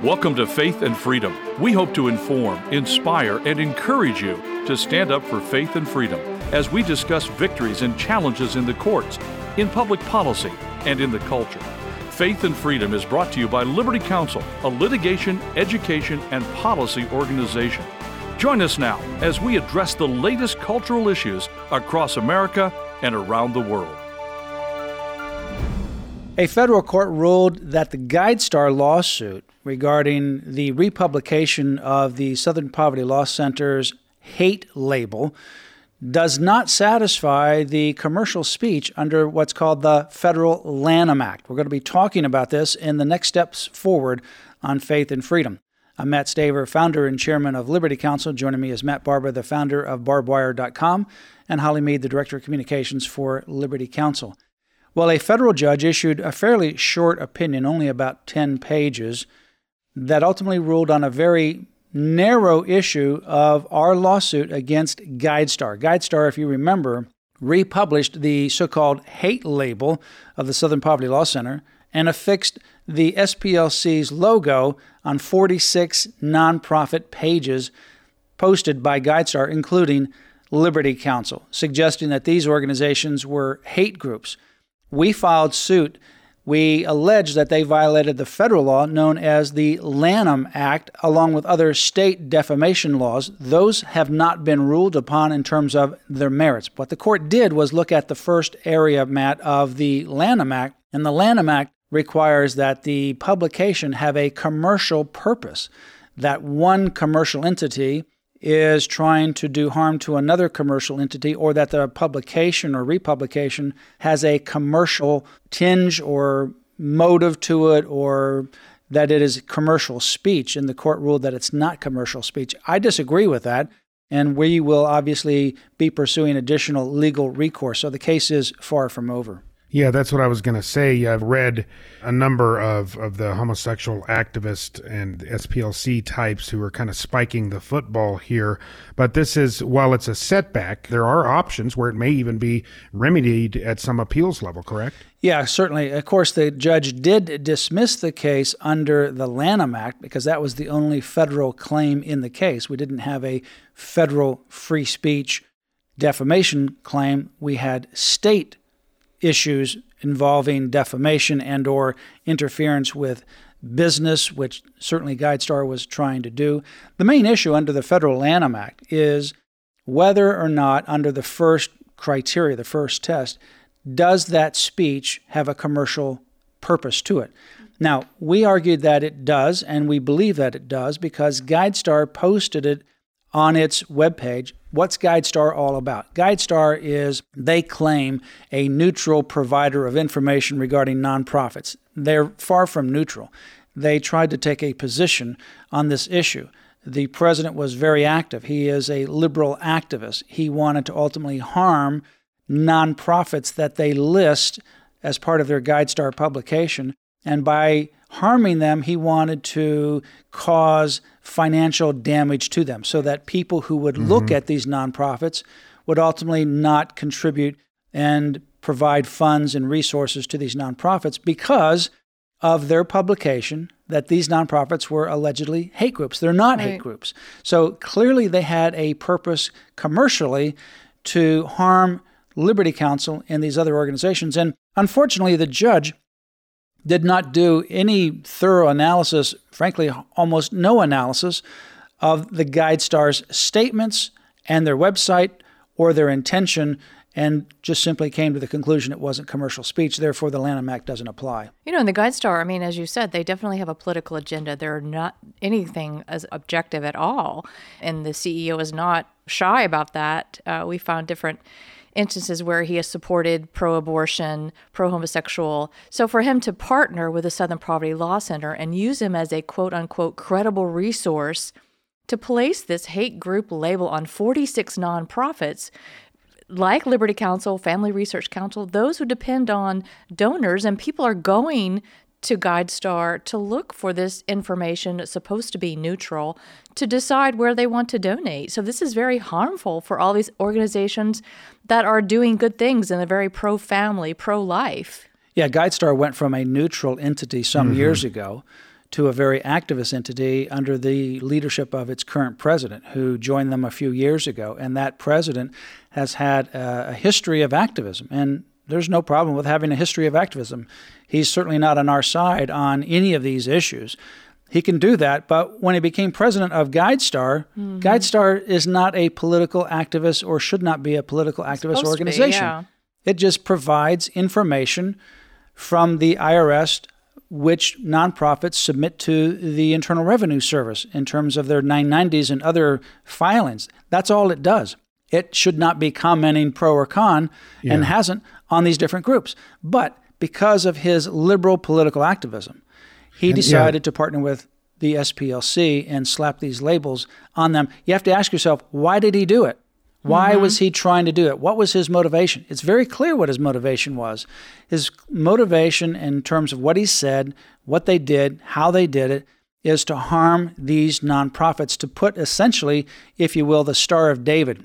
Welcome to Faith and Freedom. We hope to inform, inspire, and encourage you to stand up for faith and freedom as we discuss victories and challenges in the courts, in public policy, and in the culture. Faith and Freedom is brought to you by Liberty Counsel, a litigation, education, and policy organization. Join us now as we address the latest cultural issues across America and around the world. A federal court ruled that the GuideStar lawsuit regarding the republication of the Southern Poverty Law Center's hate label does not satisfy the commercial speech under what's called the Federal Lanham Act. We're going to be talking about this in the next steps forward on Faith and Freedom. I'm Matt Staver, founder and chairman of Liberty Counsel. Joining me is Matt Barber, the founder of barbedwire.com, and Holly Mead, the director of communications for Liberty Counsel. Well, a federal judge issued a fairly short opinion, only about 10 pages, that ultimately ruled on a very narrow issue of our lawsuit against GuideStar. GuideStar, if you remember, republished the so-called hate label of the Southern Poverty Law Center and affixed the SPLC's logo on 46 nonprofit pages posted by GuideStar, including Liberty Counsel, suggesting that these organizations were hate groups. We filed suit. We allege that they violated the federal law known as the Lanham Act, along with other state defamation laws. Those have not been ruled upon in terms of their merits. What the court did was look at the first area, Matt, of the Lanham Act, and the Lanham Act requires that the publication have a commercial purpose, that one commercial entity is trying to do harm to another commercial entity, or that the publication or republication has a commercial tinge or motive to it, or that it is commercial speech. And the court ruled that it's not commercial speech. I disagree with that, and we will obviously be pursuing additional legal recourse. So the case is far from over. Yeah, that's what I was going to say. I've read a number of the homosexual activists and SPLC types who are kind of spiking the football here. But this is, while it's a setback, there are options where it may even be remedied at some appeals level, correct? Yeah, certainly. Of course, the judge did dismiss the case under the Lanham Act because that was the only federal claim in the case. We didn't have a federal free speech defamation claim. We had state issues involving defamation and or interference with business, which certainly GuideStar was trying to do. The main issue under the Federal Lanham Act is whether or not, under the first criteria, the first test, does that speech have a commercial purpose to it? Now, we argued that it does, and we believe that it does, because GuideStar posted it on its webpage. What's GuideStar all about? GuideStar is, they claim, a neutral provider of information regarding nonprofits. They're far from neutral. They tried to take a position on this issue. The president was very active. He is a liberal activist. He wanted to ultimately harm nonprofits that they list as part of their GuideStar publication. And by harming them, he wanted to cause financial damage to them so that people who would look at these nonprofits would ultimately not contribute and provide funds and resources to these nonprofits because of their publication that these nonprofits were allegedly hate groups. They're not hate groups. So clearly they had a purpose commercially to harm Liberty Counsel and these other organizations. And unfortunately, the judge did not do any thorough analysis, frankly, almost no analysis of the GuideStar's statements and their website or their intention, and just simply came to the conclusion it wasn't commercial speech. Therefore, the Lanham Act doesn't apply. You know, in the GuideStar, I mean, as you said, they definitely have a political agenda. They're not anything as objective at all. And the CEO is not shy about that. We found different instances where he has supported pro-abortion, pro-homosexual. So for him to partner with the Southern Poverty Law Center and use him as a quote-unquote credible resource to place this hate group label on 46 nonprofits like Liberty Counsel, Family Research Council, those who depend on donors, and people are going to GuideStar to look for this information that's supposed to be neutral to decide where they want to donate. So this is very harmful for all these organizations that are doing good things and are very pro-family, pro-life. Yeah, GuideStar went from a neutral entity some years ago to a very activist entity under the leadership of its current president, who joined them a few years ago. And that president has had a history of activism. And there's no problem with having a history of activism. He's certainly not on our side on any of these issues. He can do that, but when he became president of GuideStar, GuideStar is not a political activist or should not be a political activist organization. It just provides information from the IRS, which nonprofits submit to the Internal Revenue Service in terms of their 990s and other filings. That's all it does. It should not be commenting pro or con, and hasn't, on these different groups. But because of his liberal political activism, he decided to partner with the SPLC and slap these labels on them. You have to ask yourself, why did he do it? Why was he trying to do it? What was his motivation? It's very clear what his motivation was. His motivation in terms of what he said, what they did, how they did it, is to harm these nonprofits, to put essentially, if you will, the Star of David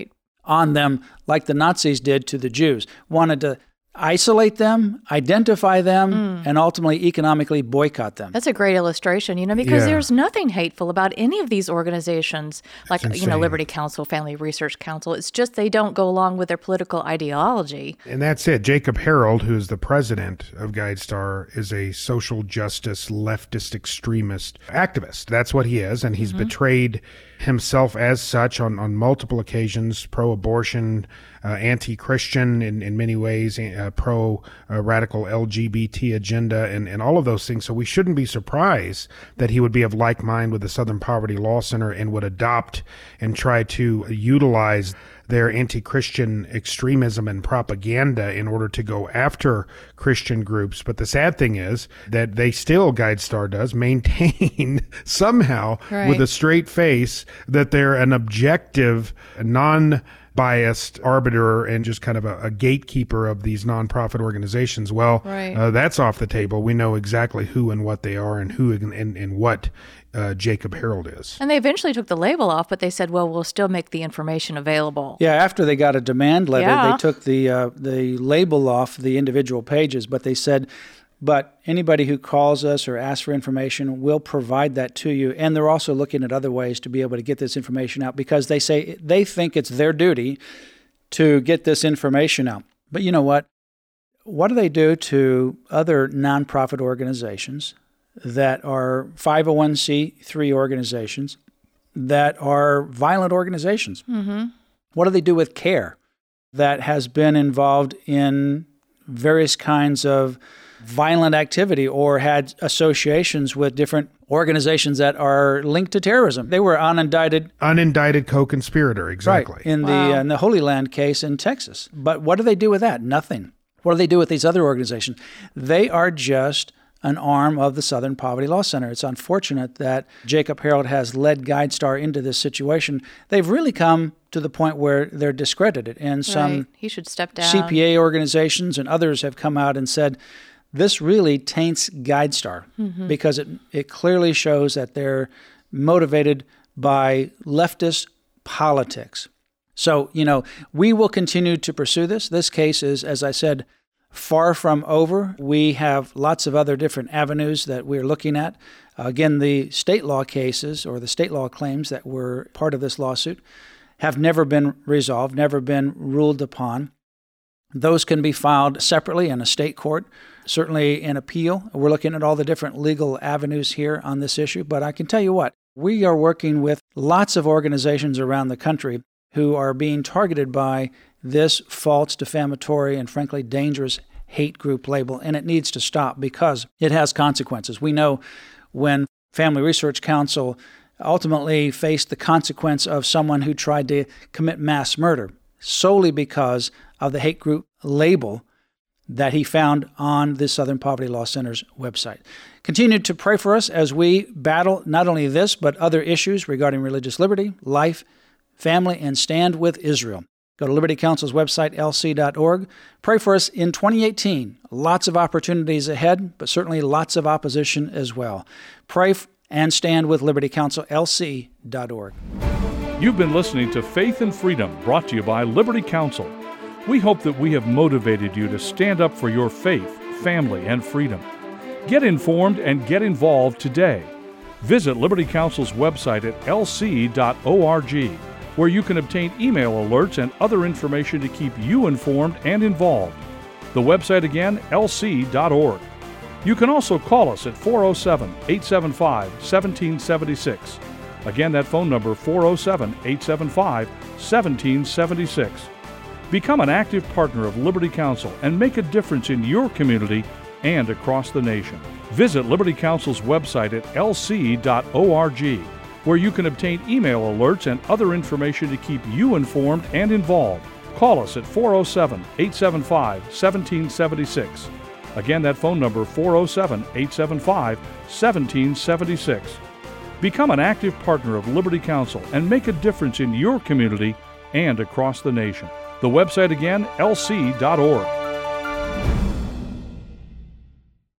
on them, like the Nazis did to the Jews. Wanted to isolate them, identify them, and ultimately economically boycott them. That's a great illustration, because there's nothing hateful about any of these organizations, like, Liberty Counsel, Family Research Council. It's just they don't go along with their political ideology. And that's it. Jacob Harold, who is the president of GuideStar, is a social justice, leftist extremist activist. That's what he is, and he's betrayed himself as such on multiple occasions, pro-abortion, anti-Christian in many ways, pro-radical LGBT agenda, and all of those things. So we shouldn't be surprised that he would be of like mind with the Southern Poverty Law Center and would adopt and try to utilize their anti-Christian extremism and propaganda in order to go after Christian groups. But the sad thing is that they still, GuideStar does, maintain somehow with a straight face that they're an objective, non-biased arbiter and just kind of a gatekeeper of these nonprofit organizations. Well, that's off the table. We know exactly who and what they are and who and what Jacob Harold is. And they eventually took the label off, but they said, well, we'll still make the information available. Yeah, after they got a demand letter, they took the label off the individual pages, but they said, but anybody who calls us or asks for information, we'll provide that to you. And they're also looking at other ways to be able to get this information out, because they say they think it's their duty to get this information out. But you know what? What do they do to other nonprofit organizations that are 501c3 organizations that are violent organizations? What do they do with CARE that has been involved in various kinds of violent activity or had associations with different organizations that are linked to terrorism? They were unindicted co-conspirator, exactly. Right, in the Holy Land case in Texas. But what do they do with that? Nothing. What do they do with these other organizations? They are just an arm of the Southern Poverty Law Center. It's unfortunate that Jacob Harold has led GuideStar into this situation. They've really come to the point where they're discredited, and some he should step down. CPA organizations and others have come out and said, this really taints GuideStar because it clearly shows that they're motivated by leftist politics. So, we will continue to pursue this. This case is, as I said, far from over. We have lots of other different avenues that we're looking at. Again, the state law cases or the state law claims that were part of this lawsuit have never been resolved, never been ruled upon. Those can be filed separately in a state court, certainly in appeal. We're looking at all the different legal avenues here on this issue, but I can tell you what, we are working with lots of organizations around the country who are being targeted by this false, defamatory, and frankly dangerous hate group label, and it needs to stop because it has consequences. We know when Family Research Council ultimately faced the consequence of someone who tried to commit mass murder solely because of the hate group label that he found on the Southern Poverty Law Center's website. Continue to pray for us as we battle not only this, but other issues regarding religious liberty, life, family, and stand with Israel. Go to Liberty Counsel's website, lc.org. Pray for us in 2018. Lots of opportunities ahead, but certainly lots of opposition as well. Pray and stand with Liberty Counsel, lc.org. You've been listening to Faith and Freedom, brought to you by Liberty Counsel. We hope that we have motivated you to stand up for your faith, family, and freedom. Get informed and get involved today. Visit Liberty Counsel's website at lc.org, where you can obtain email alerts and other information to keep you informed and involved. The website again, lc.org. You can also call us at 407-875-1776. Again, that phone number, 407-875-1776. Become an active partner of Liberty Counsel and make a difference in your community and across the nation. Visit Liberty Counsel's website at lc.org, where you can obtain email alerts and other information to keep you informed and involved. Call us at 407-875-1776. Again, that phone number, 407-875-1776. Become an active partner of Liberty Counsel and make a difference in your community and across the nation. The website again, lc.org.